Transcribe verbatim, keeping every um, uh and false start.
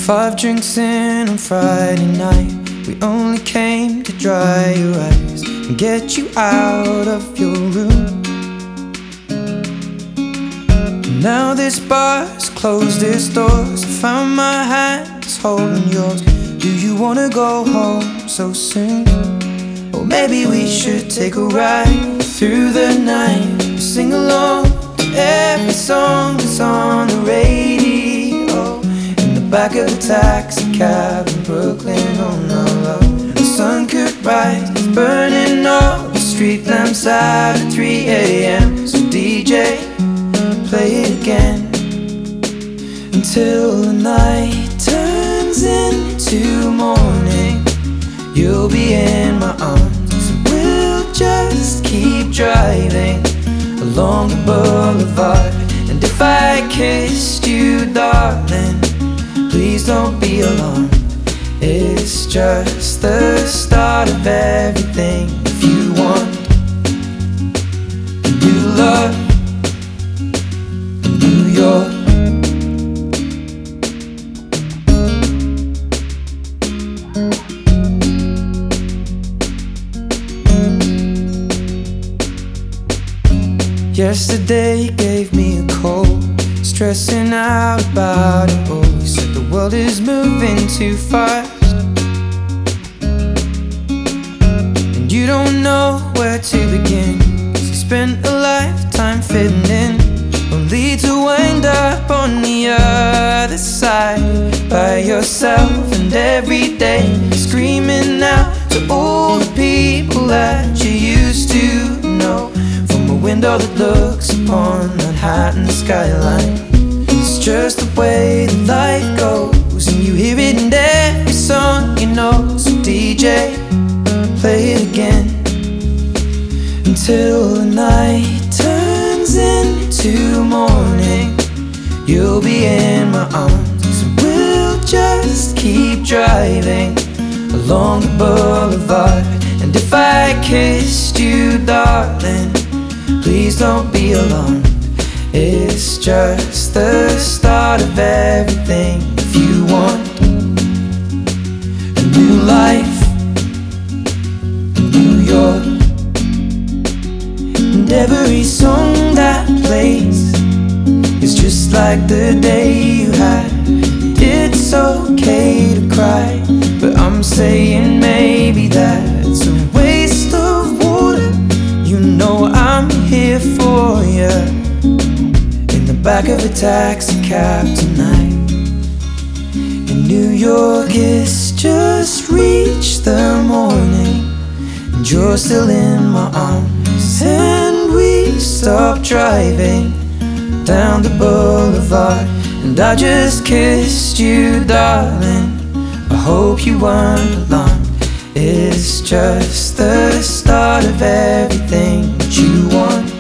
Five drinks in on Friday night, we only came to dry your eyes and get you out of your room. Now this bar's closed its doors, I found my hands holding yours. Do you wanna go home so soon? Or maybe we should take a ride through the night, sing along to every song that's on the radio, in the back of a taxi cab in Brooklyn. Oh no, love, the sun could rise, burning all the street lamps out at three a m So D J, play it again until the night turns into morning. You'll be in my arms, so we'll just keep driving along the boulevard. And if I kissed you, darling, please don't be alarmed. It's just the start of everything. If you want a new love, New York. Yesterday you gave me a call, stressing out about it all. You said the world is moving too fast, and you don't know where to begin, 'cause you spent a lifetime fitting in, only to wind up on the other side by yourself. And every day screaming out to all the people that you used to know, from a window that looks upon Manhattan skyline. It's just the way that life goes, and you hear it in every song you know. So D J, play it again until the night turns into morning. You'll be in my arms, so we'll just keep driving along the boulevard. And if I kissed you, darling, please don't be alarmed. It's just the start of everything. If you want a new life, New York. And every song that plays is just like the day you had. It's okay to cry, but I'm saying maybe that's a waste of water. You know I'm here for you, in the back of a taxi cab tonight. In New York it's just reached the morning, and you're still in my arms, and we stop driving down the boulevard. And I just kissed you, darling, I hope you weren't alarmed. It's just the start of everything that you want.